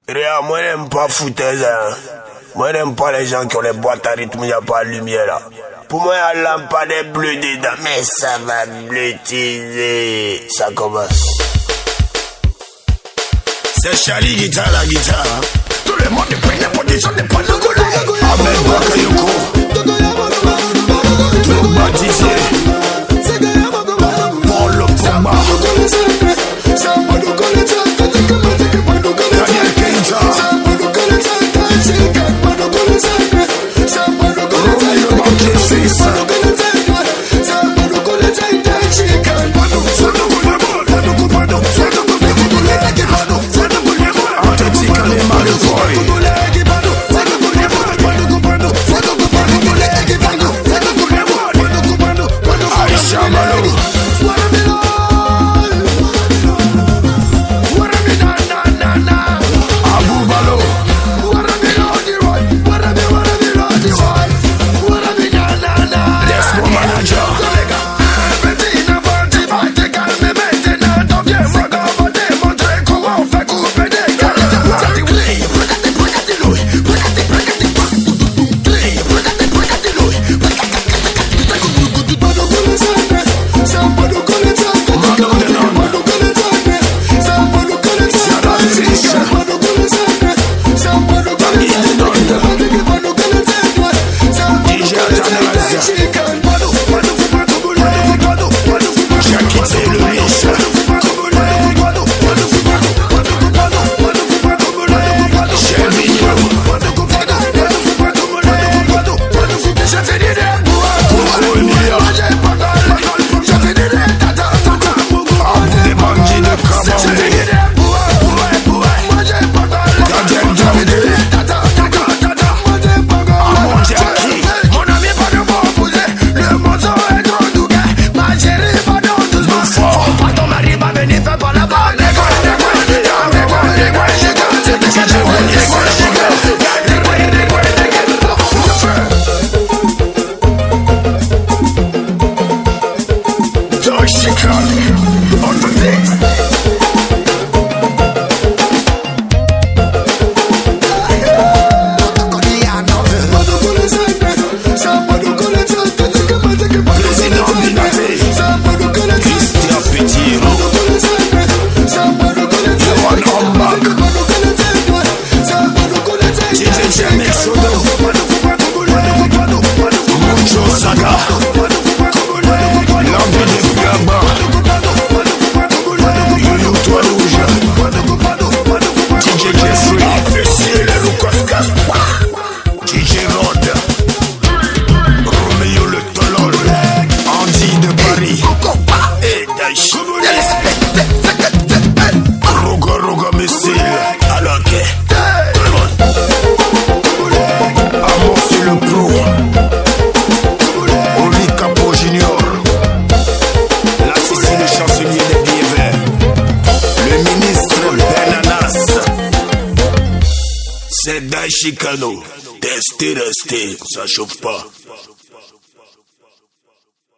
Réa, moi j'aime pas foutaise, hein. Moi j'aime pas les gens qui ont les boîtes à rythme, il n'y a pas de lumière là. Pour moi, il y a la lampade bleue dedans, mais ça va bleutiser. Ça commence. C'est Charlie guitare la guitare. Tout le monde est prêt, les positions des points de collègue. Ahmed Bakayoko. Tout baptisé. Pour le combat. Daniel Keita. C'est Chicano. Tester, ça chauffe pas.